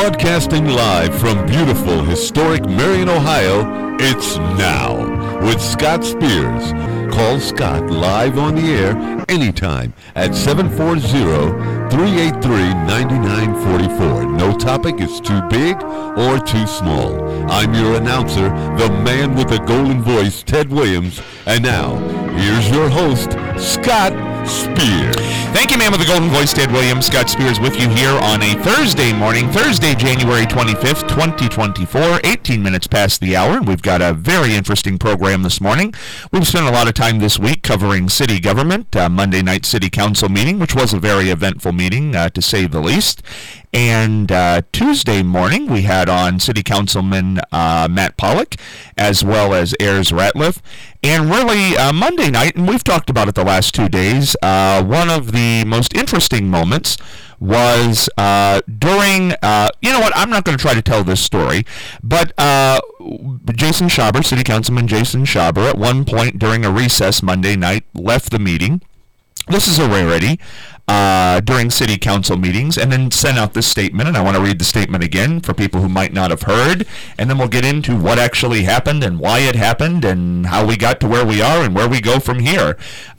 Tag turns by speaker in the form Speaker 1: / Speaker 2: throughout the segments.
Speaker 1: Broadcasting live from beautiful, historic Marion, Ohio, it's Now with Scott Spears. Call Scott live on the air anytime at 740-383-9944. No topic is too big or too small. I'm your announcer, the man with the golden voice, Ted Williams. And now, here's your host, Scott Spears.
Speaker 2: Thank you, man with the golden voice, Ted Williams. Scott Spears with you here on a Thursday morning, Thursday, January 25th, 2024, 18 minutes past the hour, and we've got a very interesting program this morning. We've spent a lot of time this week covering city government, Monday night city council meeting, which was a very eventful meeting, to say the least. And Tuesday morning, we had on City Councilman Matt Pollock, as well as Ayers Ratliff. And really, Monday night, and we've talked about it the last 2 days, one of the most interesting moments was during, you know what, I'm not going to try to tell this story, but Jason Schaber, City Councilman Jason Schaber, at one point during a recess Monday night, left the meeting. This is a rarity during city council meetings, and then sent out this statement, and I want to read the statement again for people who might not have heard, and then we'll get into what actually happened and why it happened and how we got to where we are and where we go from here.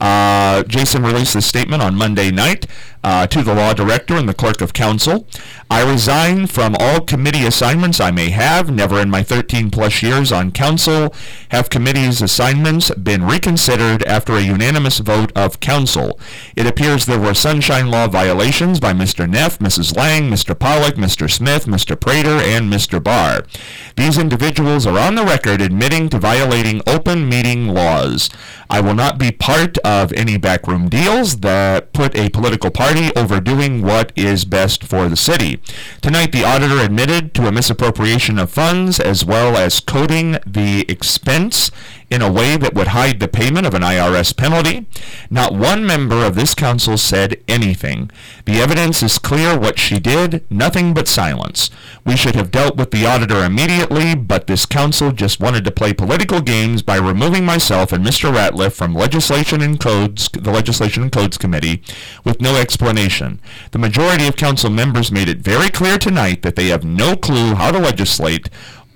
Speaker 2: Jason released this statement on Monday night to the law director and the clerk of council. I resign from all committee assignments I may have. Never in my 13 plus years on council have committee's assignments been reconsidered after a unanimous vote of council. It appears there were sunshine law violations by Mr. Neff, Mrs. Lang, Mr. Pollock, Mr. Smith, Mr. Prater, and Mr. Barr. These individuals are on the record admitting to violating open meeting laws. I will not be part of any backroom deals that put a political party over doing what is best for the city. Tonight, the auditor admitted to a misappropriation of funds as well as coding the expense in a way that would hide the payment of an IRS penalty. Not one member of this council said anything. The evidence is clear what she did, nothing but silence. We should have dealt with the auditor immediately, but this council just wanted to play political games by removing myself and Mr. Ratliff from the Legislation and Codes Committee with no explanation. The majority of council members made it very clear tonight that they have no clue how to legislate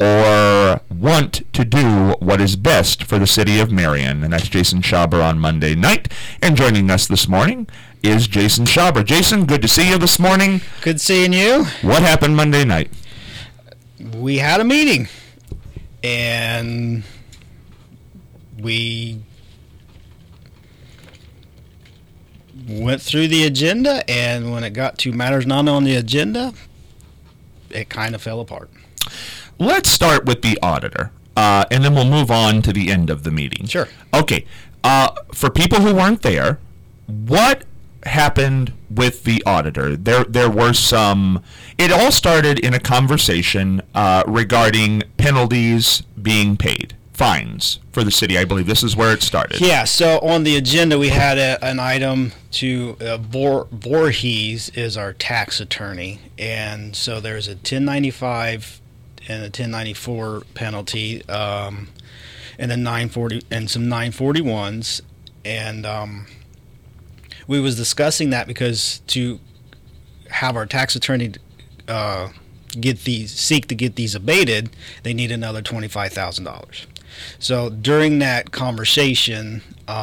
Speaker 2: or want to do what is best for the city of Marion. And that's Jason Schaber on Monday night. And joining us this morning is Jason Schaber. Jason, good to see you this morning.
Speaker 3: Good seeing you.
Speaker 2: What happened Monday night?
Speaker 3: We had a meeting, and we went through the agenda, and when it got to matters not on the agenda, it kind of fell apart.
Speaker 2: Let's start with the auditor, and then we'll move on to the end of the meeting.
Speaker 3: Sure.
Speaker 2: Okay. For people who weren't there, what happened with the auditor? There were some... It all started in a conversation regarding penalties being paid, fines for the city. I believe this is where it started.
Speaker 3: Yeah, so on the agenda we had an item to... Voorhees is our tax attorney, and so there's a 1095... and a 1094 penalty, and then 940 and some 941s, and we was discussing that because to have our tax attorney seek to get these abated, they need another $25,000. So during that conversation,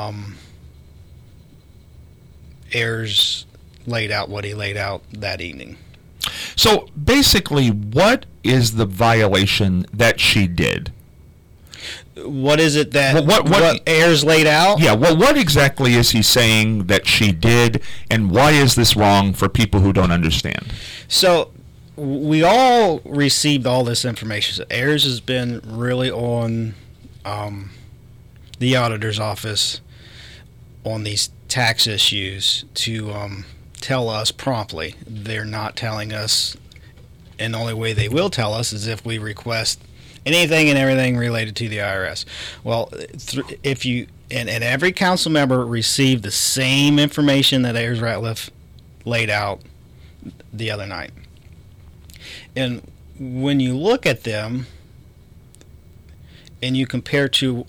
Speaker 3: Ayers laid out what he laid out that evening.
Speaker 2: So basically, what is the violation that she did?
Speaker 3: What is it that
Speaker 2: what
Speaker 3: Ayers laid out?
Speaker 2: Yeah, well, what exactly is he saying that she did, and why is this wrong for people who don't understand?
Speaker 3: So we all received all this information. So Ayers has been really on the auditor's office on these tax issues to tell us promptly. They're not telling us, and the only way they will tell us is if we request anything and everything related to the IRS. Well, if you and every council member received the same information that Ayers Ratliff laid out the other night. And when you look at them and you compare to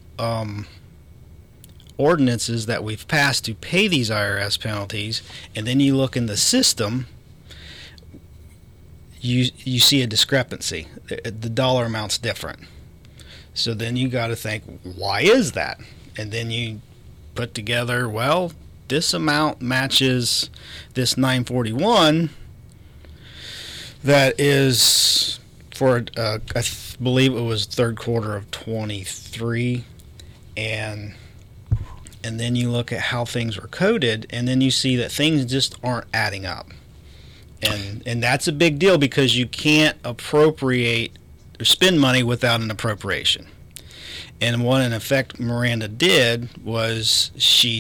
Speaker 3: ordinances that we've passed to pay these IRS penalties, and then you look in the system, you see a discrepancy. The dollar amount's different. So then you got to think, why is that? And then you put together, well, this amount matches this 941 that is for, I believe it was third quarter of 23. And then you look at how things were coded, and then you see that things just aren't adding up. And that's a big deal because you can't appropriate or spend money without an appropriation. And what in effect Miranda did was she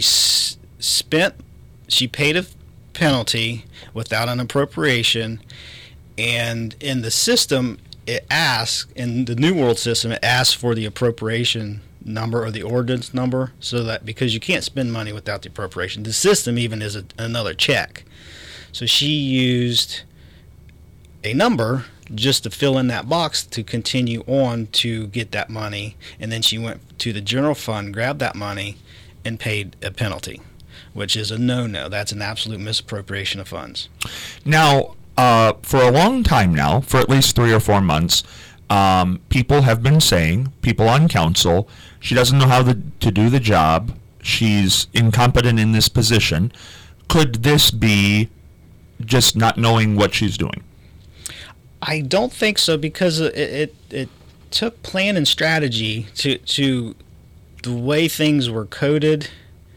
Speaker 3: paid a penalty without an appropriation, and in the system in the New World system it asks for the appropriation number or the ordinance number, so that because you can't spend money without the appropriation. The system even is another check. So she used a number just to fill in that box to continue on to get that money, and then she went to the general fund, grabbed that money, and paid a penalty, which is a no-no. That's an absolute misappropriation of funds.
Speaker 2: Now, for a long time now, for at least 3 or 4 months, people have been saying, people on council, she doesn't know how to do the job. She's incompetent in this position. Could this be just not knowing what she's doing?
Speaker 3: I don't think so, because it took plan and strategy to the way things were coded,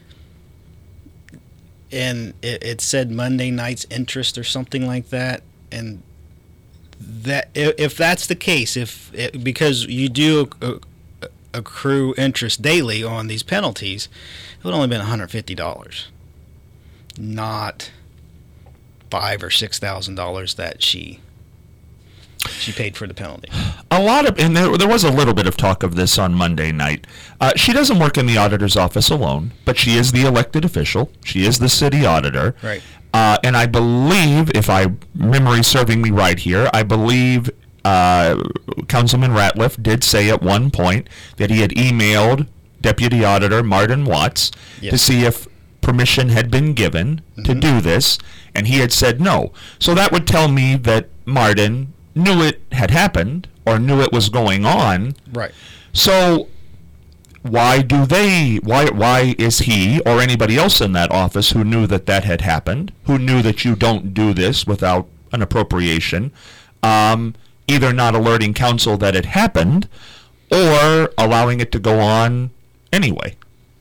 Speaker 3: and it said Monday night's interest or something like that, and that if that's the case, because you do accrue interest daily on these penalties, it would only been $150, not $5,000 or $6,000 that she paid for the penalty.
Speaker 2: And there was a little bit of talk of this on Monday night. She doesn't work in the auditor's office alone, but she is the elected official. She is the city auditor.
Speaker 3: Right.
Speaker 2: And I believe, if memory serving me right here, I believe Councilman Ratliff did say at one point that he had emailed Deputy Auditor Martin Watts to see if permission had been given to do this, and he had said no. So that would tell me that Martin knew it had happened or knew it was going on.
Speaker 3: Right.
Speaker 2: So why is he or anybody else in that office who knew that had happened, who knew that you don't do this without an appropriation, either not alerting council that it happened or allowing it to go on anyway?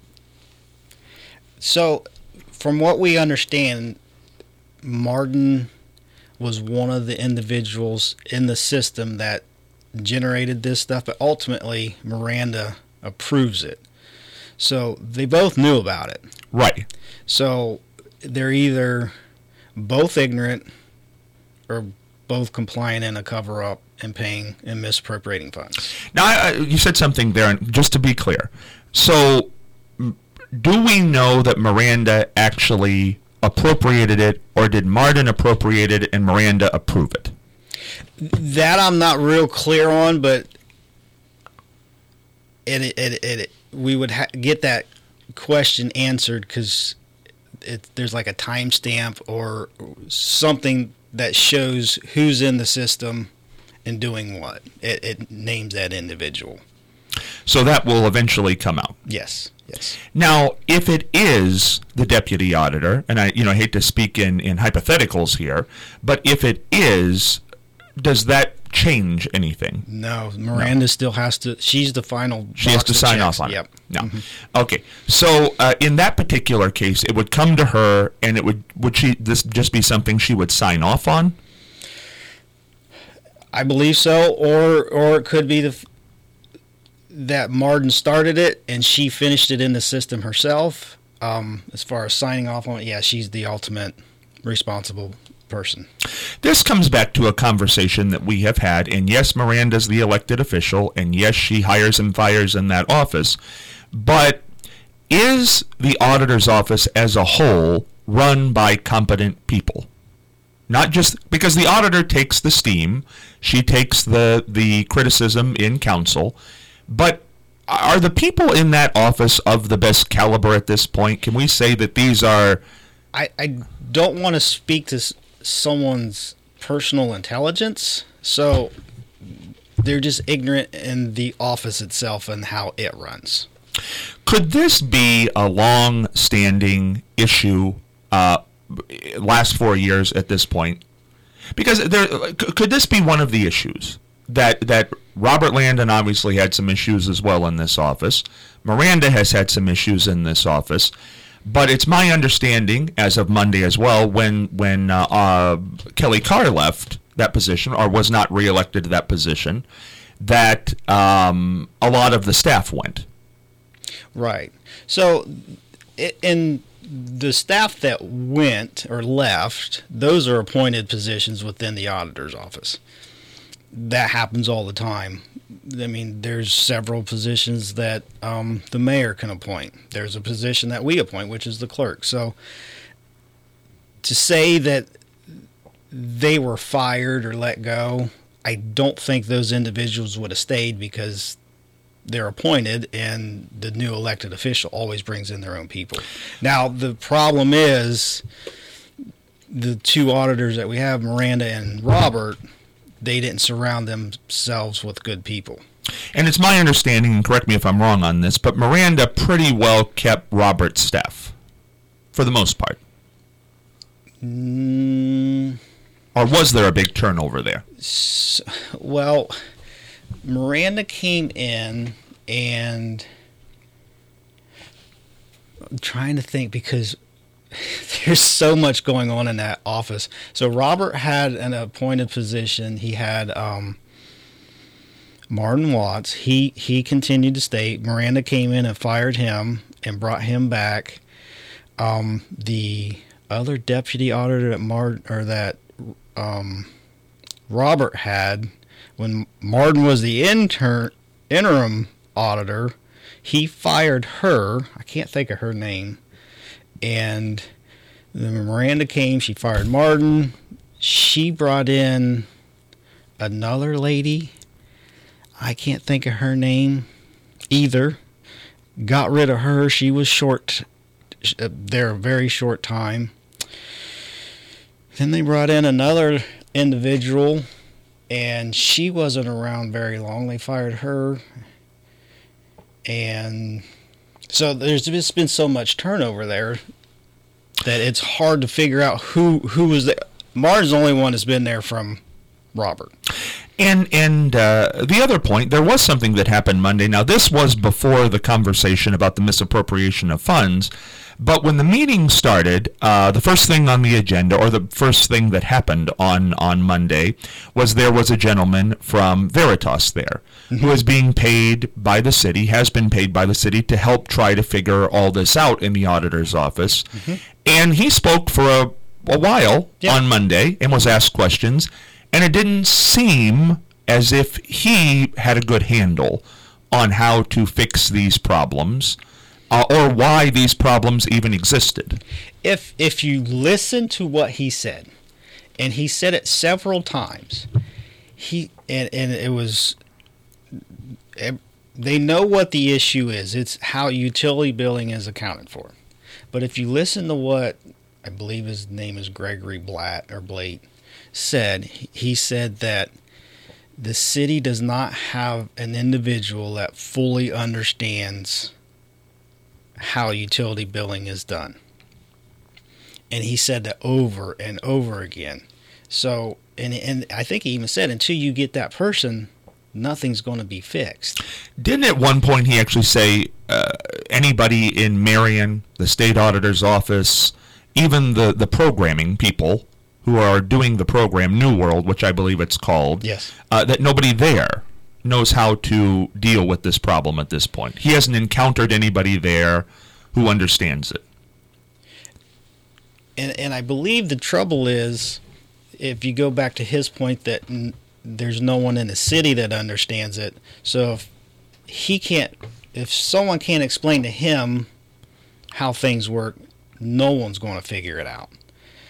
Speaker 3: So, from what we understand, Martin was one of the individuals in the system that generated this stuff, but ultimately Miranda approves it. So, they both knew about it.
Speaker 2: Right.
Speaker 3: So, they're either both ignorant or both compliant in a cover-up and paying and misappropriating funds.
Speaker 2: Now, you said something there, and just to be clear. So, do we know that Miranda actually appropriated it, or did Martin appropriate it and Miranda approve it?
Speaker 3: That I'm not real clear on, but we would get that question answered because there's like a timestamp or something that shows who's in the system and doing what. It names that individual.
Speaker 2: So that will eventually come out.
Speaker 3: Yes. Yes.
Speaker 2: Now, if it is the deputy auditor, and I hate to speak in hypotheticals here, but if it is, does that change anything?
Speaker 3: No, Miranda still has to. She's the final.
Speaker 2: She has to sign off on it. No. Okay. So in that particular case, it would come to her, and this just be something she would sign off on?
Speaker 3: I believe so, or it could be that Martin started it and she finished it in the system herself. As far as signing off on it, she's the ultimate responsible person.
Speaker 2: This comes back to a conversation that we have had, and yes, Miranda's the elected official, and yes, she hires and fires in that office, but is the auditor's office as a whole run by competent people? Not just because the auditor takes the steam, she takes the criticism in council, but are the people in that office of the best caliber at this point? Can we say that these are...
Speaker 3: I don't want to speak to someone's personal intelligence. So they're just ignorant in the office itself and how it runs.
Speaker 2: Could this be a long-standing issue, last 4 years at this point? Because could this be one of the issues that Robert Landon obviously had some issues as well in this office. Miranda has had some issues in this office. But it's my understanding, as of Monday as well, when Kelly Carr left that position, or was not reelected to that position, that a lot of the staff went.
Speaker 3: Right. So, in the staff that went or left, those are appointed positions within the auditor's office. That happens all the time. I mean, there's several positions that the mayor can appoint. There's a position that we appoint, which is the clerk. So to say that they were fired or let go, I don't think those individuals would have stayed because they're appointed and the new elected official always brings in their own people. Now, the problem is the two auditors that we have, Miranda and Robert, they didn't surround themselves with good people.
Speaker 2: And it's my understanding, and correct me if I'm wrong on this, but Miranda pretty well kept Robert's staff, for the most part. Or was there a big turnover there?
Speaker 3: Well, Miranda came in, and I'm trying to think because there's so much going on in that office. So Robert had an appointed position. He had Martin Watts. He continued to stay. Miranda came in and fired him and brought him back. The other deputy auditor that Robert had, when Martin was the interim auditor, he fired her. I can't think of her name. And then Miranda came, she fired Martin. She brought in another lady. I can't think of her name either. Got rid of her. She was short there a very short time. Then they brought in another individual, and she wasn't around very long. They fired her. And so there's just been so much turnover there that it's hard to figure out who was there. Martin's the only one that's been there from Robert.
Speaker 2: And the other point, there was something that happened Monday. Now, this was before the conversation about the misappropriation of funds, but when the meeting started, the first thing on the agenda, or the first thing that happened on Monday, was there was a gentleman from Veritas there who is being paid by the city, has been paid by the city to help try to figure all this out in the auditor's office. And he spoke for a while on Monday and was asked questions. And it didn't seem as if he had a good handle on how to fix these problems or why these problems even existed.
Speaker 3: If you listen to what he said, and he said it several times, it was, they know what the issue is. It's how utility billing is accounted for. But if you listen to what, I believe his name is Gregory Blate, said, he said that the city does not have an individual that fully understands how utility billing is done. And he said that over and over again. So, and I think he even said, until you get that person, nothing's going to be fixed.
Speaker 2: Didn't at one point he actually say anybody in Marion, the state auditor's office, even the programming people who are doing the program, New World, which I believe it's called, that nobody there knows how to deal with this problem at this point. He hasn't encountered anybody there who understands it.
Speaker 3: And I believe the trouble is, if you go back to his point that there's no one in the city that understands it, so if someone can't explain to him how things work, no one's going to figure it out.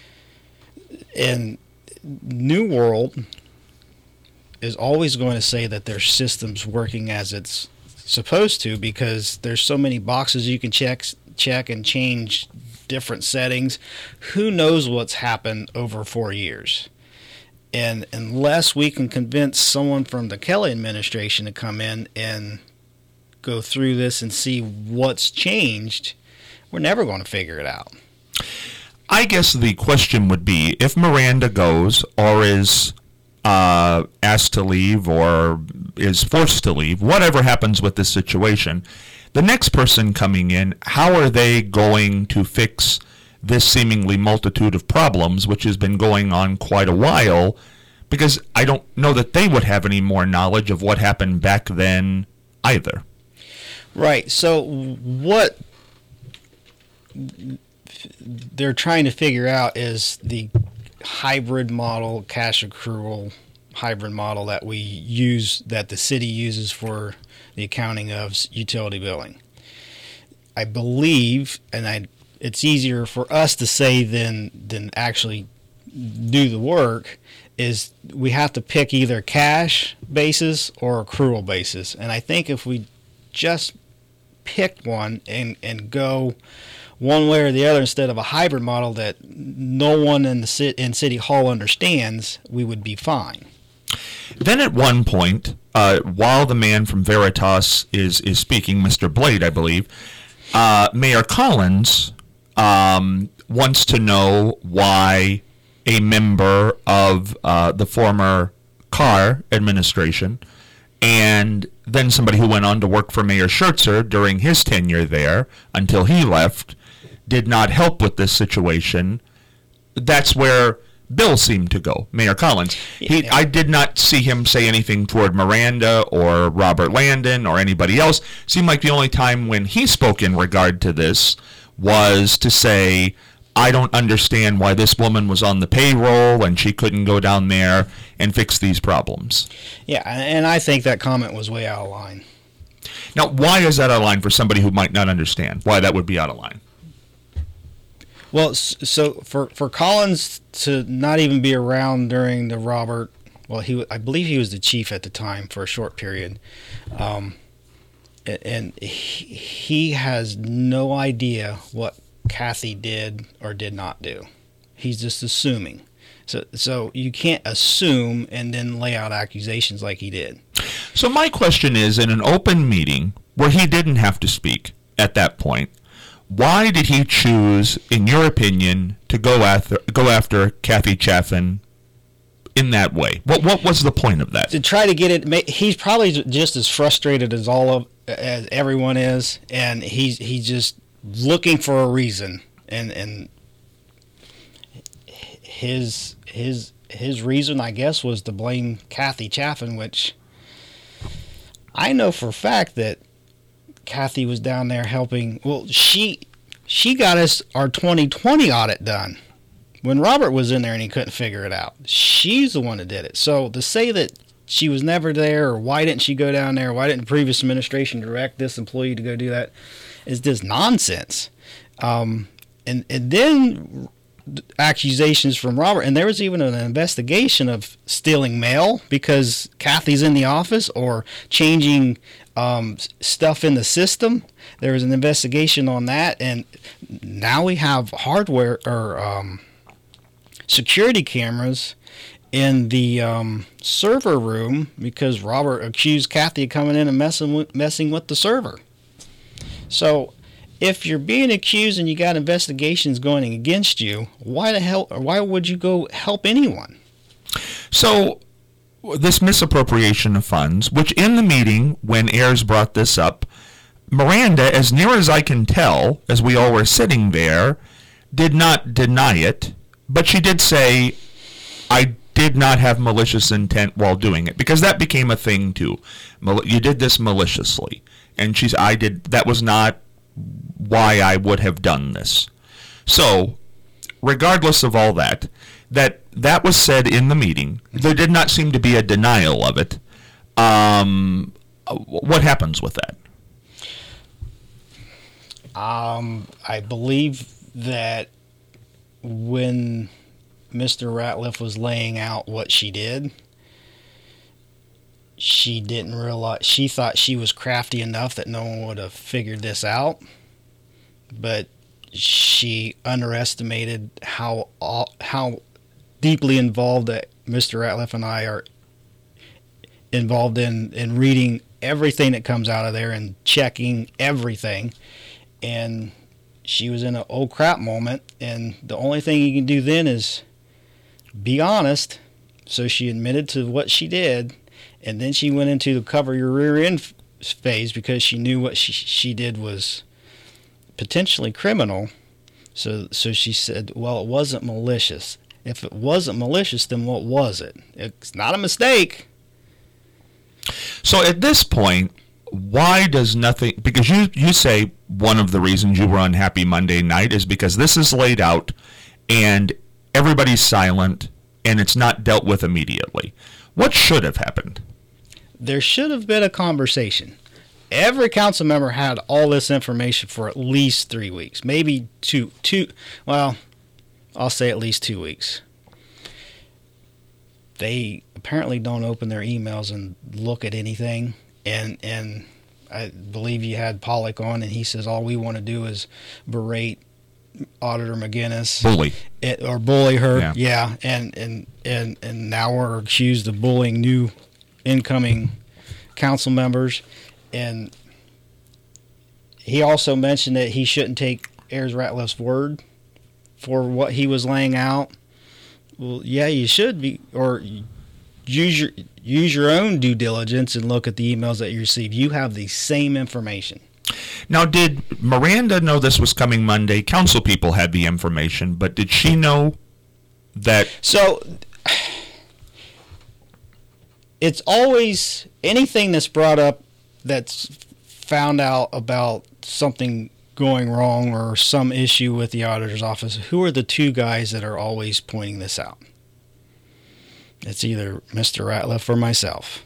Speaker 3: And New World is always going to say that their system's working as it's supposed to, because there's so many boxes you can check and change different settings. Who knows what's happened over 4 years? And unless we can convince someone from the Kelly administration to come in and go through this and see what's changed, we're never going to figure it out.
Speaker 2: I guess the question would be, if Miranda goes or is asked to leave or is forced to leave, whatever happens with this situation, the next person coming in, how are they going to fix this seemingly multitude of problems, which has been going on quite a while? Because I don't know that they would have any more knowledge of what happened back then either.
Speaker 3: Right. So what they're trying to figure out is the hybrid model, cash accrual hybrid model that we use, that the city uses for the accounting of utility billing. I believe, and it's easier for us to say than actually do the work, is we have to pick either cash basis or accrual basis. And I think if we just pick one and go one way or the other instead of a hybrid model that no one in City Hall understands, we would be fine.
Speaker 2: Then at one point, while the man from Veritas is speaking, Mr. Blade, I believe, Mayor Collins wants to know why a member of the former Carr administration, and then somebody who went on to work for Mayor Schertzer during his tenure there until he left, did not help with this situation. That's where Bill seemed to go, Mayor Collins. I did not see him say anything toward Miranda or Robert Landon or anybody else. Seemed like the only time when he spoke in regard to this was to say, I don't understand why this woman was on the payroll and she couldn't go down there and fix these problems.
Speaker 3: Yeah, and I think that comment was way out of line.
Speaker 2: Now, why is that out of line for somebody who might not understand why that would be out of line?
Speaker 3: Well, so for Collins to not even be around during the Robert, well, I believe he was the chief at the time for a short period, and he has no idea what Kathy did or did not do. He's just assuming. So you can't assume and then lay out accusations like he did.
Speaker 2: So my question is, in an open meeting where he didn't have to speak at that point, why did he choose, in your opinion, to go after Kathy Chaffin in that way? What was the point of that?
Speaker 3: To try to get it. He's probably just as frustrated as as everyone is, and he's just looking for a reason. And his reason, I guess, was to blame Kathy Chaffin, which I know for a fact that Kathy was down there helping. Well, she got us our 2020 audit done when Robert was in there and he couldn't figure it out. She's the one that did it. So to say that she was never there, or why didn't she go down there, why didn't the previous administration direct this employee to go do that, is just nonsense. And then accusations from Robert, and there was even an investigation of stealing mail because Kathy's in the office or changing stuff in the system. There was an investigation on that, and now we have hardware or security cameras in the server room because Robert accused Kathy of coming in and messing with the server. So if you're being accused and you got investigations going against you, why would you go help anyone?
Speaker 2: So this misappropriation of funds, which in the meeting when Ayers brought this up, Miranda, as near as I can tell, as we all were sitting there, did not deny it, but she did say, I did not have malicious intent while doing it, because that became a thing too. You did this maliciously, and that was not why I would have done this. So, regardless of all that was said in the meeting. There did not seem to be a denial of it. What happens with that?
Speaker 3: I believe that when Mr. Ratliff was laying out what she did, she didn't realize, she thought she was crafty enough that no one would have figured this out, but she underestimated how deeply involved that Mr. Ratliff and I are involved in reading everything that comes out of there and checking everything. And she was in an oh crap moment, and the only thing you can do then is be honest. So she admitted to what she did, and then she went into the cover your rear end phase because she knew what she did was potentially criminal. So she said, well, it wasn't malicious. If it wasn't malicious, then what was it? It's not a mistake.
Speaker 2: So at this point, why does nothing, because you say one of the reasons you were unhappy Monday night is because this is laid out and everybody's silent and it's not dealt with immediately. What should have happened?
Speaker 3: There should have been a conversation. Every council member had all this information for at least 3 weeks, maybe two. Well, I'll say at least 2 weeks. They apparently don't open their emails and look at anything. And I believe you had Pollock on, and he says all we want to do is berate Auditor McGinnis, bully her. Yeah. And now we're accused of bullying new incoming council members. And he also mentioned that he shouldn't take Ayers Ratliff's word for what he was laying out. Well, yeah, you should be, or use your own due diligence and look at the emails that you receive. You have the same information.
Speaker 2: Now, did Miranda know this was coming Monday? Council people had the information, but did she know that?
Speaker 3: So, it's always anything that's brought up that's found out about something going wrong or some issue with the auditor's office. Who are the two guys that are always pointing this out? It's either Mr. Ratliff or myself.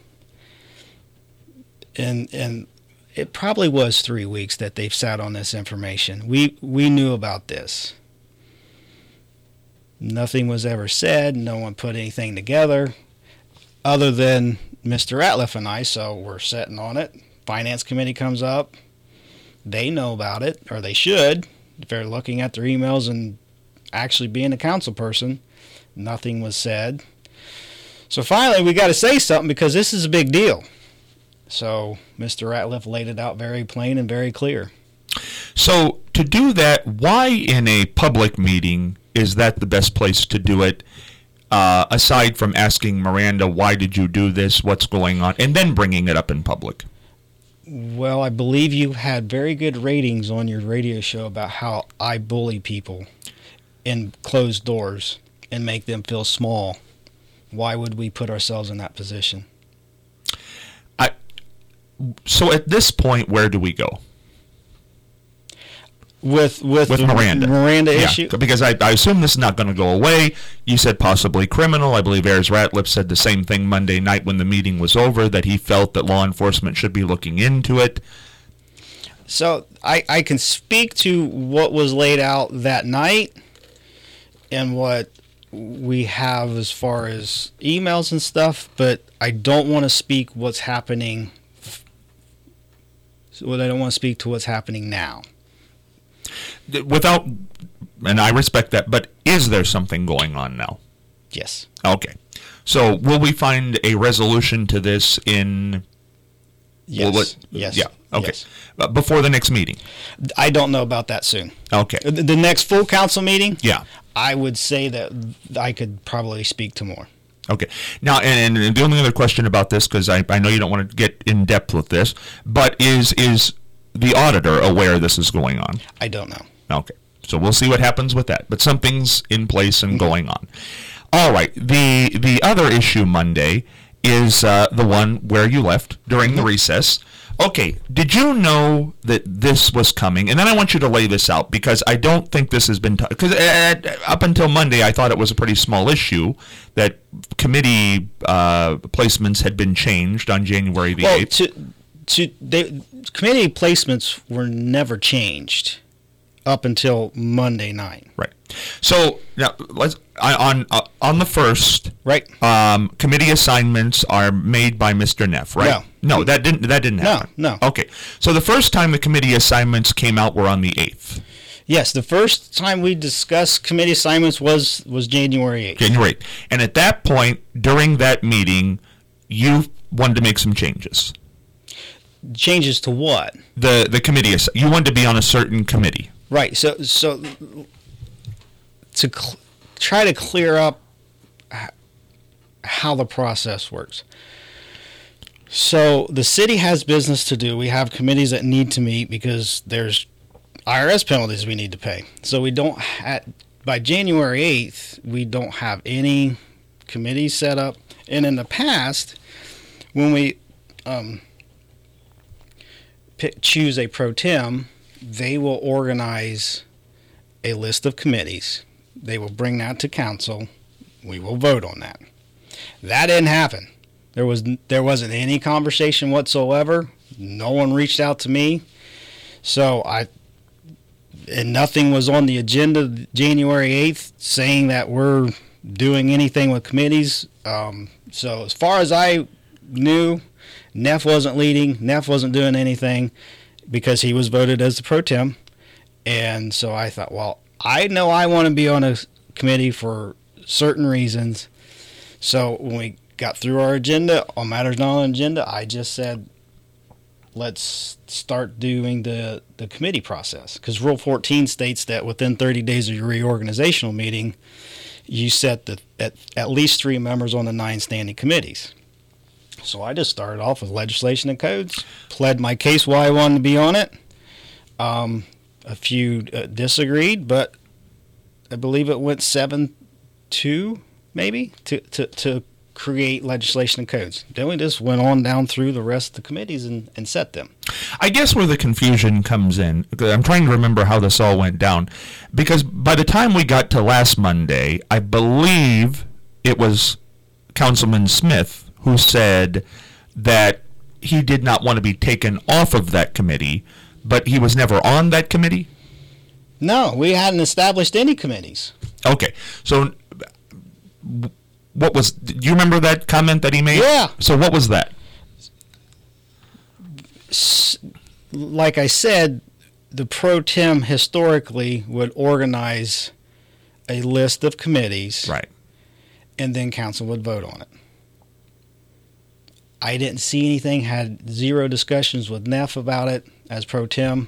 Speaker 3: And it probably was 3 weeks that they've sat on this information. We knew about this. Nothing was ever said. No one put anything together other than Mr. Ratliff and I, so we're sitting on it. Finance committee comes up. They know about it, or they should, if they're looking at their emails and actually being a council person. Nothing was said. So finally, we got to say something because this is a big deal. So Mr. Ratliff laid it out very plain and very clear.
Speaker 2: So to do that, why in a public meeting is that the best place to do it, aside from asking Miranda, why did you do this, what's going on, and then bringing it up in public?
Speaker 3: Well, I believe you had very good ratings on your radio show about how I bully people in closed doors and make them feel small. Why would we put ourselves in that position?
Speaker 2: So at this point, where do we go?
Speaker 3: With the Miranda issue?
Speaker 2: Because I assume this is not going to go away. You said possibly criminal. I believe Ayers Ratliff said the same thing Monday night when the meeting was over, that he felt that law enforcement should be looking into it.
Speaker 3: So I can speak to what was laid out that night and what we have as far as emails and stuff, but I don't want to speak what's happening. I don't want to speak to what's happening now.
Speaker 2: Without, and I respect that, but is there something going on now?
Speaker 3: Yes.
Speaker 2: Okay. So will we find a resolution to this in...
Speaker 3: Yes. Yes.
Speaker 2: Yeah. Okay.
Speaker 3: Yes.
Speaker 2: Before the next meeting?
Speaker 3: I don't know about that soon.
Speaker 2: Okay.
Speaker 3: The next full council meeting?
Speaker 2: Yeah.
Speaker 3: I would say that I could probably speak to more.
Speaker 2: Okay. Now, and the only other question about this, because I know you don't want to get in depth with this, but is the auditor aware this is going on?
Speaker 3: I don't know.
Speaker 2: Okay. So we'll see what happens with that. But something's in place and going on. All right. The other issue Monday is the one where you left during the recess. Okay. Did you know that this was coming? And then I want you to lay this out, because I don't think this has been... Because up until Monday, I thought it was a pretty small issue that committee placements had been changed on January the 8th.
Speaker 3: Committee placements were never changed up until Monday night.
Speaker 2: Right. So now let's on the first.
Speaker 3: Right.
Speaker 2: Committee assignments are made by Mr. Neff, right? No, that didn't happen.
Speaker 3: No.
Speaker 2: Okay. So the first time the committee assignments came out were on the 8th.
Speaker 3: Yes, the first time we discussed committee assignments was January 8th.
Speaker 2: January 8th. And at that point, during that meeting, you wanted to make some changes.
Speaker 3: Changes to what?
Speaker 2: The committee. You wanted to be on a certain committee.
Speaker 3: Right. So to try to clear up how the process works. So the city has business to do. We have committees that need to meet because there's IRS penalties we need to pay. So we don't by January 8th, we don't have any committees set up. And in the past, when we choose a pro tem, they will organize a list of committees. They will bring that to council. We will vote on that. That didn't happen. There wasn't any conversation whatsoever. No one reached out to me. So and nothing was on the agenda January 8th saying that we're doing anything with committees. So as far as I knew, Neff wasn't leading. Neff wasn't doing anything because he was voted as the pro tem. And so I thought, well, I know I want to be on a committee for certain reasons. So when we got through our agenda, on matters not on the agenda, I just said, let's start doing the committee process. Because Rule 14 states that within 30 days of your reorganizational meeting, you set at least 3 members on the 9 standing committees. So I just started off with legislation and codes, pled my case why I wanted to be on it. A few disagreed, but I believe it went 7-2 maybe to create legislation and codes. Then we just went on down through the rest of the committees and set them.
Speaker 2: I guess where the confusion comes in, I'm trying to remember how this all went down, because by the time we got to last Monday, I believe it was Councilman Smith who said that he did not want to be taken off of that committee, but he was never on that committee?
Speaker 3: No, we hadn't established any committees.
Speaker 2: Okay, so do you remember that comment that he made?
Speaker 3: Yeah.
Speaker 2: So what was that?
Speaker 3: Like I said, the pro tem historically would organize a list of committees.
Speaker 2: Right.
Speaker 3: And then council would vote on it. I didn't see anything, had 0 discussions with Neff about it as pro tem.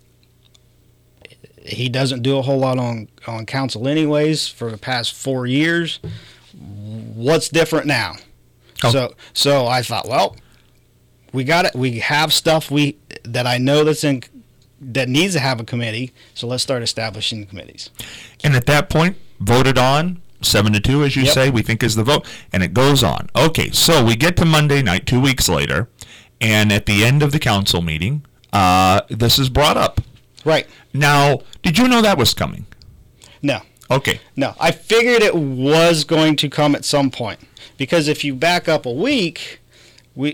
Speaker 3: He doesn't do a whole lot on council anyways for the past 4 years. What's different now? Oh. So I thought, well, we got it. We have stuff that I know that needs to have a committee. So let's start establishing committees.
Speaker 2: And at that point, voted on 7-2, as you say, we think is the vote, and it goes on. Okay, so we get to Monday night, 2 weeks later, and at the end of the council meeting, this is brought up.
Speaker 3: Right.
Speaker 2: Now, did you know that was coming?
Speaker 3: No.
Speaker 2: Okay.
Speaker 3: No, I figured it was going to come at some point, because if you back up a week, we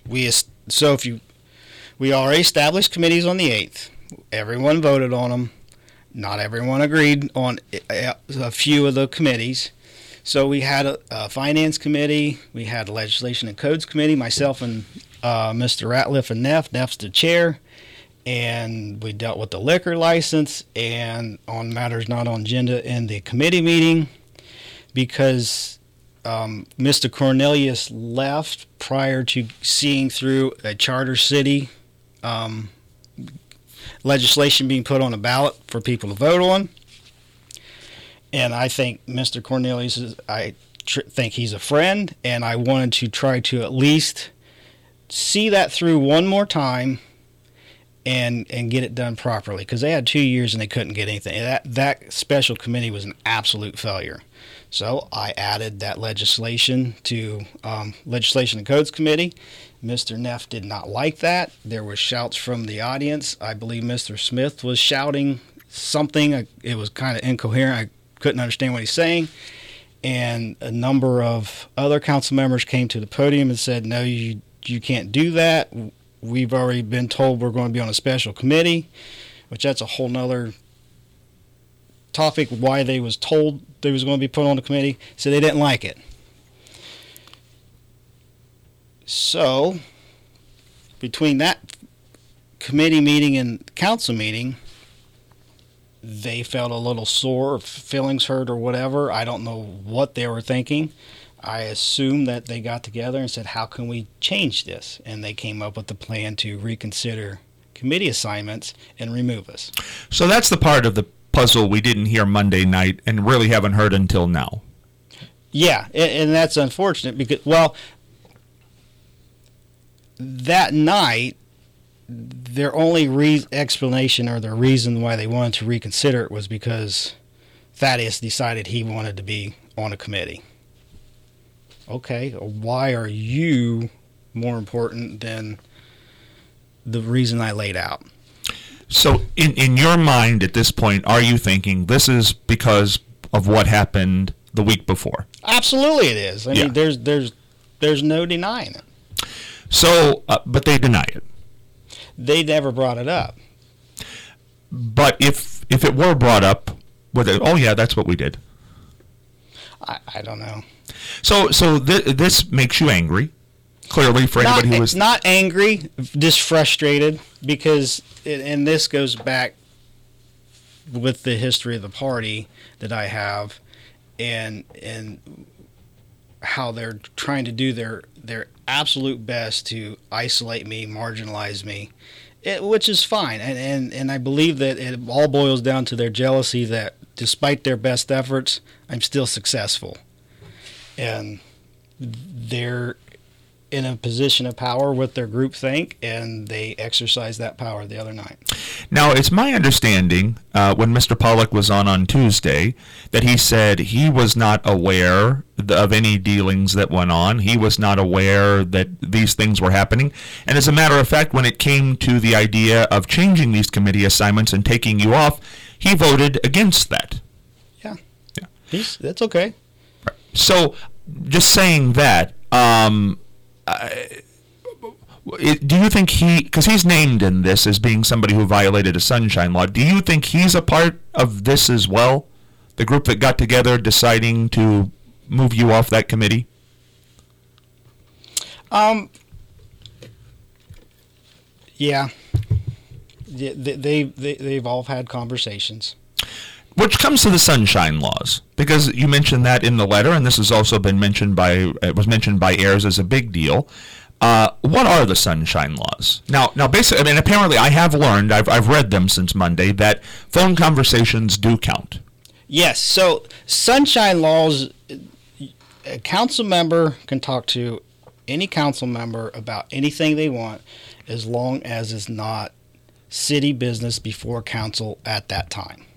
Speaker 3: already established committees on the 8th. Everyone voted on them. Not everyone agreed on a few of the committees. So we had a finance committee, we had a legislation and codes committee, myself and Mr. Ratliff and Neff. Neff's the chair. And we dealt with the liquor license and on matters not on agenda in the committee meeting, because Mr. Cornelius left prior to seeing through a charter city legislation being put on a ballot for people to vote on. And I think Mr. Cornelius think he's a friend, and I wanted to try to at least see that through one more time and get it done properly, because they had 2 years and they couldn't get anything. That special committee was an absolute failure. So I added that legislation to Legislation and Codes Committee. Mr. Neff did not like that. There were shouts from the audience. I believe Mr. Smith was shouting something. It was kind of incoherent. I couldn't understand what he's saying. And a number of other council members came to the podium and said, no, you can't do that. We've already been told we're going to be on a special committee, which that's a whole nother topic, why they was told they was going to be put on the committee. So they didn't like it. So between that committee meeting and council meeting, they felt a little sore, feelings hurt or whatever. I don't know what they were thinking. I assume that they got together and said, how can we change this? And they came up with the plan to reconsider committee assignments and remove us.
Speaker 2: So that's the part of the puzzle we didn't hear Monday night and really haven't heard until now.
Speaker 3: Yeah, and that's unfortunate because, well, that night, their only explanation or the reason why they wanted to reconsider it was because Thaddeus decided he wanted to be on a committee. Okay, why are you more important than the reason I laid out?
Speaker 2: So in your mind at this point, are you thinking this is because of what happened the week before?
Speaker 3: Absolutely it is. I mean, there's no denying it.
Speaker 2: So, but they deny it.
Speaker 3: They never brought it up.
Speaker 2: But if it were brought up, would they, oh yeah, that's what we did.
Speaker 3: I don't know.
Speaker 2: So this makes you angry, clearly, for anybody who was...
Speaker 3: Not angry, just frustrated, because, and this goes back with the history of the party that I have, and how they're trying to do their absolute best to isolate me, marginalize me, which is fine. And I believe that it all boils down to their jealousy that despite their best efforts, I'm still successful. And they're in a position of power with their groupthink, and they exercised that power the other night.
Speaker 2: Now, it's my understanding, when Mr. Pollack was on Tuesday, that he said he was not aware of any dealings that went on. He was not aware that these things were happening. And as a matter of fact, when it came to the idea of changing these committee assignments and taking you off, he voted against that.
Speaker 3: Yeah. That's okay.
Speaker 2: So, just saying that, do you think because he's named in this as being somebody who violated a sunshine law, do you think he's a part of this as well? The group that got together deciding to move you off that committee?
Speaker 3: Yeah. They've all had conversations.
Speaker 2: Which comes to the sunshine laws, because you mentioned that in the letter, and this has also been mentioned by Ayers as a big deal. What are the sunshine laws? Now, basically, I mean, apparently, I have learned, I've read them since Monday, that phone conversations do count.
Speaker 3: Yes. So, sunshine laws, a council member can talk to any council member about anything they want, as long as it's not city business before council at that time.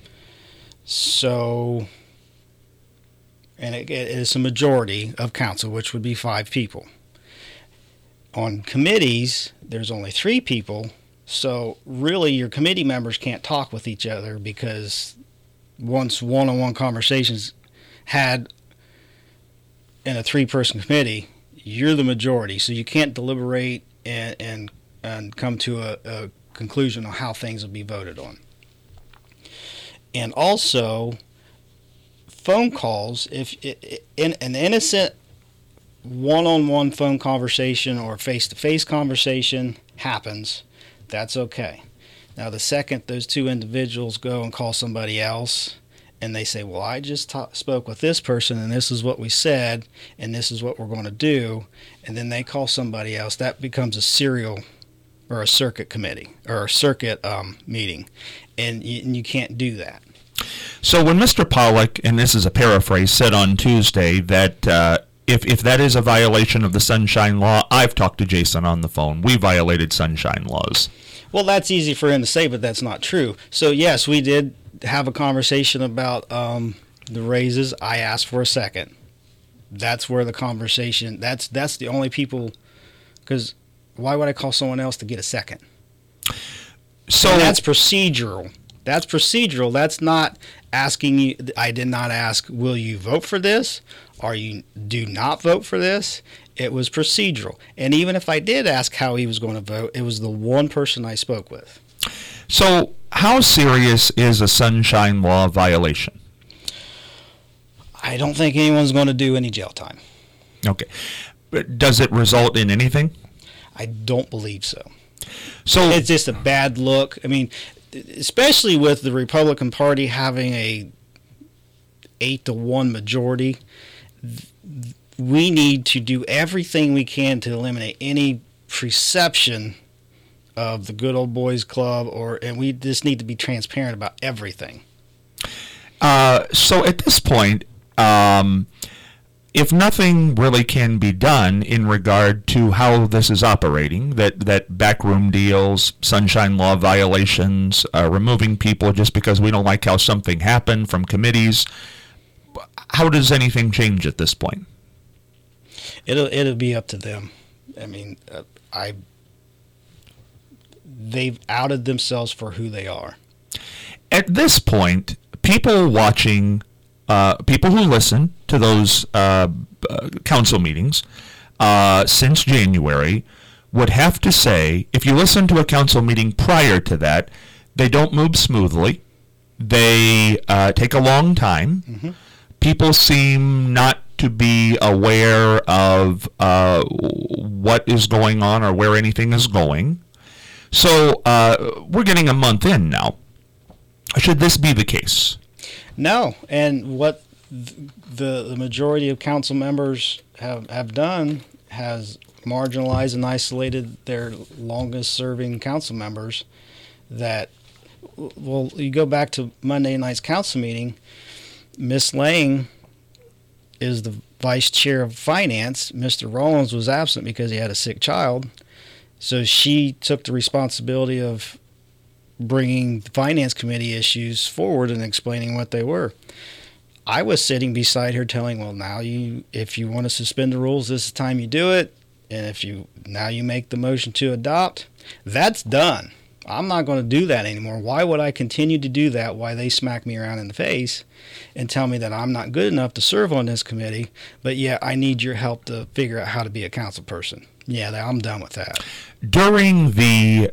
Speaker 3: So, and it is a majority of council, which would be 5 people. On committees, there's only 3 people, so really your committee members can't talk with each other, because once one-on-one conversations had in a 3-person committee, you're the majority, so you can't deliberate and come to a conclusion on how things will be voted on. And also, phone calls, if in an innocent one-on-one phone conversation or face-to-face conversation happens, that's okay. Now, the second those 2 individuals go and call somebody else, and they say, well, I just spoke with this person, and this is what we said, and this is what we're going to do, and then they call somebody else, that becomes a serial or a circuit committee or a circuit meeting, and you can't do that.
Speaker 2: So when Mr. Pollack, and this is a paraphrase, said on Tuesday that if that is a violation of the sunshine law, I've talked to Jason on the phone. We violated sunshine laws.
Speaker 3: Well, that's easy for him to say, but that's not true. So, yes, we did have a conversation about the raises. I asked for a second. That's where the conversation, that's the only people, because why would I call someone else to get a second? So and that's procedural. That's procedural. That's not asking you. I did not ask, will you vote for this? Or you do not vote for this? It was procedural. And even if I did ask how he was going to vote, it was the one person I spoke with.
Speaker 2: So how serious is a sunshine law violation?
Speaker 3: I don't think anyone's going to do any jail time.
Speaker 2: Okay. But does it result in anything?
Speaker 3: I don't believe so.
Speaker 2: So
Speaker 3: it's just a bad look. I mean, especially with the Republican Party having a 8-1 majority, we need to do everything we can to eliminate any perception of the good old boys club, and we just need to be transparent about everything.
Speaker 2: So at this point, if nothing really can be done in regard to how this is operating, that backroom deals, sunshine law violations, removing people just because we don't like how something happened from committees, how does anything change at this point?
Speaker 3: It'll be up to them. I mean, they've outed themselves for who they are.
Speaker 2: At this point, people watching, people who listen to those council meetings since January would have to say, if you listen to a council meeting prior to that, they don't move smoothly. They take a long time. Mm-hmm. People seem not to be aware of what is going on or where anything is going. So we're getting a month in now. Should this be the case?
Speaker 3: No, and what the majority of council members have done has marginalized and isolated their longest-serving council members. That, well, you go back to Monday night's council meeting, Miss Lang is the vice chair of finance. Mr. Rollins was absent because he had a sick child, so she took the responsibility of bringing the finance committee issues forward and explaining what they were. I was sitting beside her telling, well, now if you want to suspend the rules, this is the time you do it. And if you make the motion to adopt, that's done. I'm not going to do that anymore. Why would I continue to do that while they smack me around in the face and tell me that I'm not good enough to serve on this committee, but yeah, I need your help to figure out how to be a council person. Yeah, I'm done with that.
Speaker 2: During the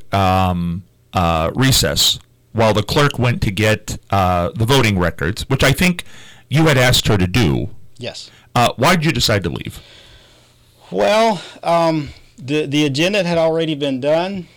Speaker 2: recess, while the clerk went to get the voting records, which I think you had asked her to do.
Speaker 3: Yes.
Speaker 2: Why did you decide to leave?
Speaker 3: Well, the agenda had already been done.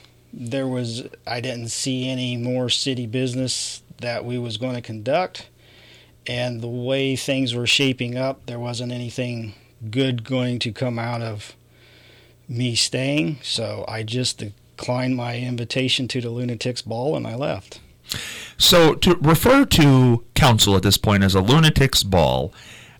Speaker 3: I didn't see any more city business that we was going to conduct, and the way things were shaping up, there wasn't anything good going to come out of me staying, so I just declined my invitation to the Lunatics Ball and I left.
Speaker 2: So to refer to council at this point as a Lunatics Ball,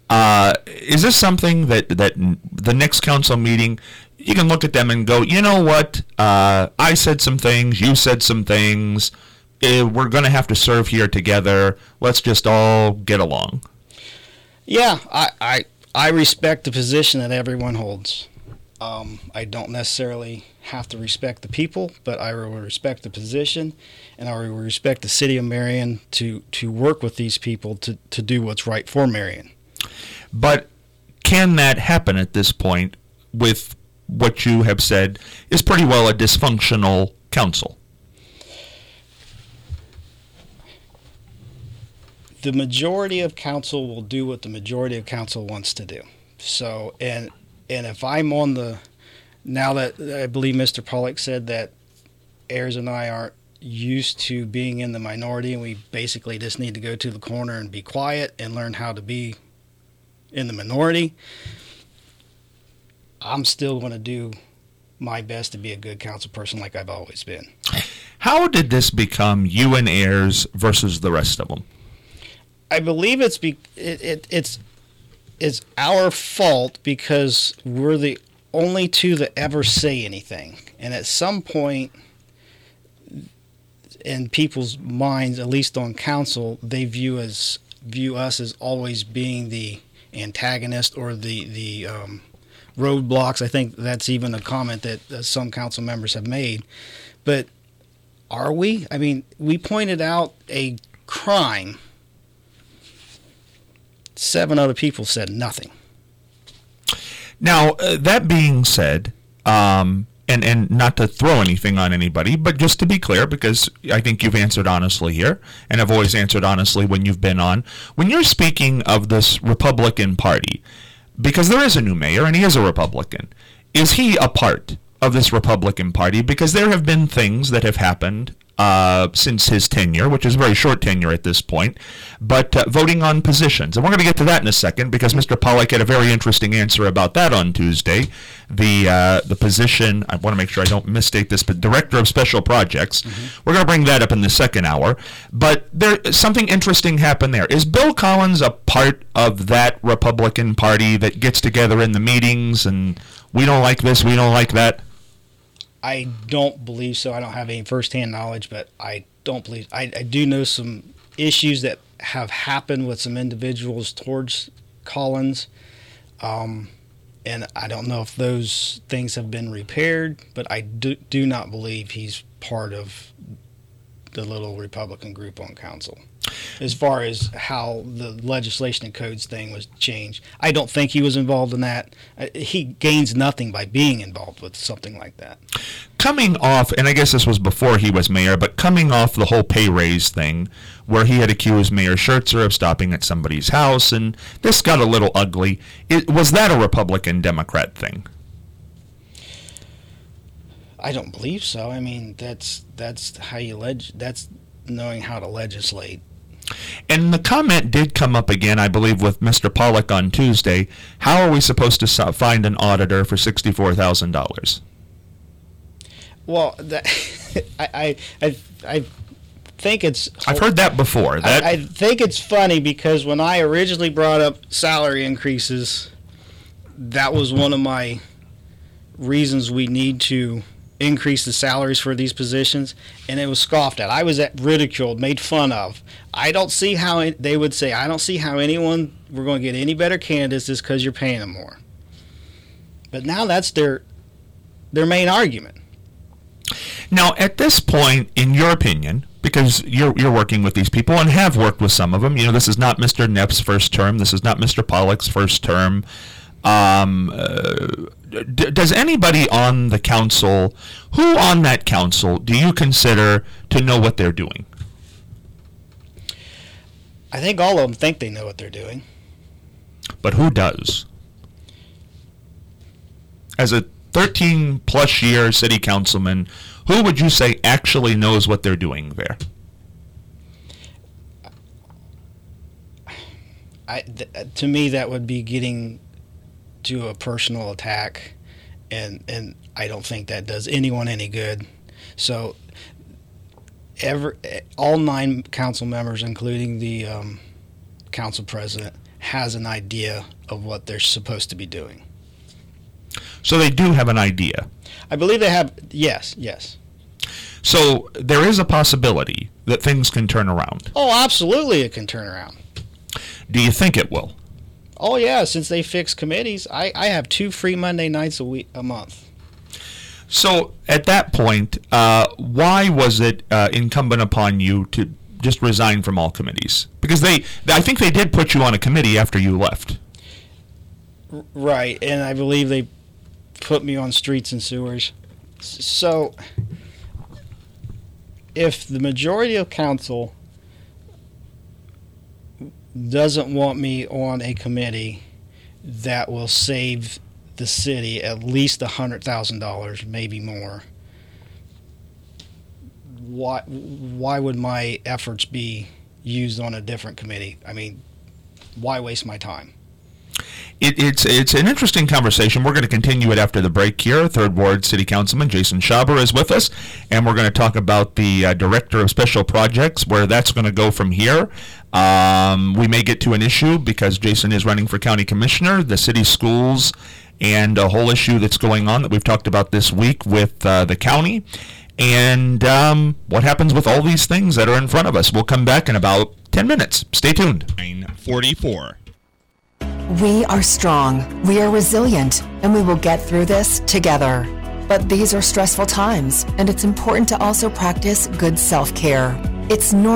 Speaker 2: is this something that the next council meeting, you can look at them and go, you know what, I said some things, you said some things, we're going to have to serve here together, let's just all get along?
Speaker 3: Yeah, I respect the position that everyone holds. I don't necessarily have to respect the people, but I will respect the position, and I will respect the city of Marion to work with these people to do what's right for Marion.
Speaker 2: But can that happen at this point with what you have said is pretty well a dysfunctional council?
Speaker 3: The majority of council will do what the majority of council wants to do. So, and if I'm on now that I believe Mr. Pollock said that Ayers and I aren't used to being in the minority and we basically just need to go to the corner and be quiet and learn how to be in the minority, I'm still going to do my best to be a good council person like I've always been.
Speaker 2: How did this become you and Ayers versus the rest of them?
Speaker 3: I believe it's our fault because we're the only two that ever say anything. And at some point in people's minds, at least on council, they view us as always being the antagonist or the roadblocks. I think that's even a comment that some council members have made. But are we? I mean, we pointed out a crime. 7 other people said nothing.
Speaker 2: Now, that being said, and not to throw anything on anybody, but just to be clear, because I think you've answered honestly here, and have always answered honestly when you've been on, when you're speaking of this Republican Party, because there is a new mayor and he is a Republican, is he a part of this Republican Party? Because there have been things that have happened since his tenure, which is a very short tenure at this point, but voting on positions. And we're going to get to that in a second because Mr. Pollack had a very interesting answer about that on Tuesday. The position, I want to make sure I don't misstate this, but Director of Special Projects. Mm-hmm. We're going to bring that up in the second hour. But something interesting happened there. Is Bill Collins a part of that Republican Party that gets together in the meetings and we don't like this, we don't like that?
Speaker 3: I don't believe so. I don't have any firsthand knowledge, but I don't believe. I do know some issues that have happened with some individuals towards Collins, and I don't know if those things have been repaired, but I do not believe he's part of the little Republican group on council. As far as how the legislation and codes thing was changed, I don't think he was involved in that. He gains nothing by being involved with something like that.
Speaker 2: Coming off, and I guess this was before he was mayor, but coming off the whole pay raise thing, where he had accused Mayor Schertzer of stopping at somebody's house, and this got a little ugly. Was that a Republican-Democrat thing?
Speaker 3: I don't believe so. I mean, that's how you that's knowing how to legislate.
Speaker 2: And the comment did come up again, I believe, with Mr. Pollack on Tuesday. How are we supposed to find an auditor for $64,000?
Speaker 3: Well, I think it's...
Speaker 2: I've heard that before.
Speaker 3: I think it's funny because when I originally brought up salary increases, that was one of my reasons we need to increase the salaries for these positions, and it was scoffed at. I was ridiculed, made fun of. I don't see how they would say, I don't see how we're going to get any better candidates just because you're paying them more. But now that's their main argument.
Speaker 2: Now, at this point, in your opinion, because you're working with these people and have worked with some of them, this is not Mr. Knapp's first term, this is not Mr. Pollack's first term. Does anybody on the council, who on that council do you consider to know what they're doing?
Speaker 3: I think all of them think they know what they're doing.
Speaker 2: But who does? As a 13-plus year city councilman, who would you say actually knows what they're doing there?
Speaker 3: To me, that would be getting to a personal attack, and I don't think that does anyone any good. So all 9 council members, including the council president, has an idea of what they're supposed to be doing.
Speaker 2: So they do have an idea.
Speaker 3: I believe they have. Yes.
Speaker 2: So there is a possibility that things can turn around.
Speaker 3: Oh, absolutely it can turn around.
Speaker 2: Do you think it will?
Speaker 3: Oh, yeah, since they fixed committees, I have 2 free Monday nights a month.
Speaker 2: So at that point, why was it incumbent upon you to just resign from all committees? Because I think they did put you on a committee after you left.
Speaker 3: Right, and I believe they put me on streets and sewers. So if the majority of council doesn't want me on a committee that will save the city at least $100,000, maybe more, why would my efforts be used on a different committee? I mean, why waste my time?
Speaker 2: It's an interesting conversation. We're going to continue it after the break here. 3rd Ward City Councilman Jason Schaber is with us, and we're going to talk about the Director of Special Projects, where that's going to go from here. We may get to an issue because Jason is running for County Commissioner, the city schools, and a whole issue that's going on that we've talked about this week with the county, and what happens with all these things that are in front of us. We'll come back in about 10 minutes. Stay tuned. 9:44.
Speaker 4: We are strong, we are resilient, and we will get through this together. But these are stressful times, and it's important to also practice good self-care. It's normal.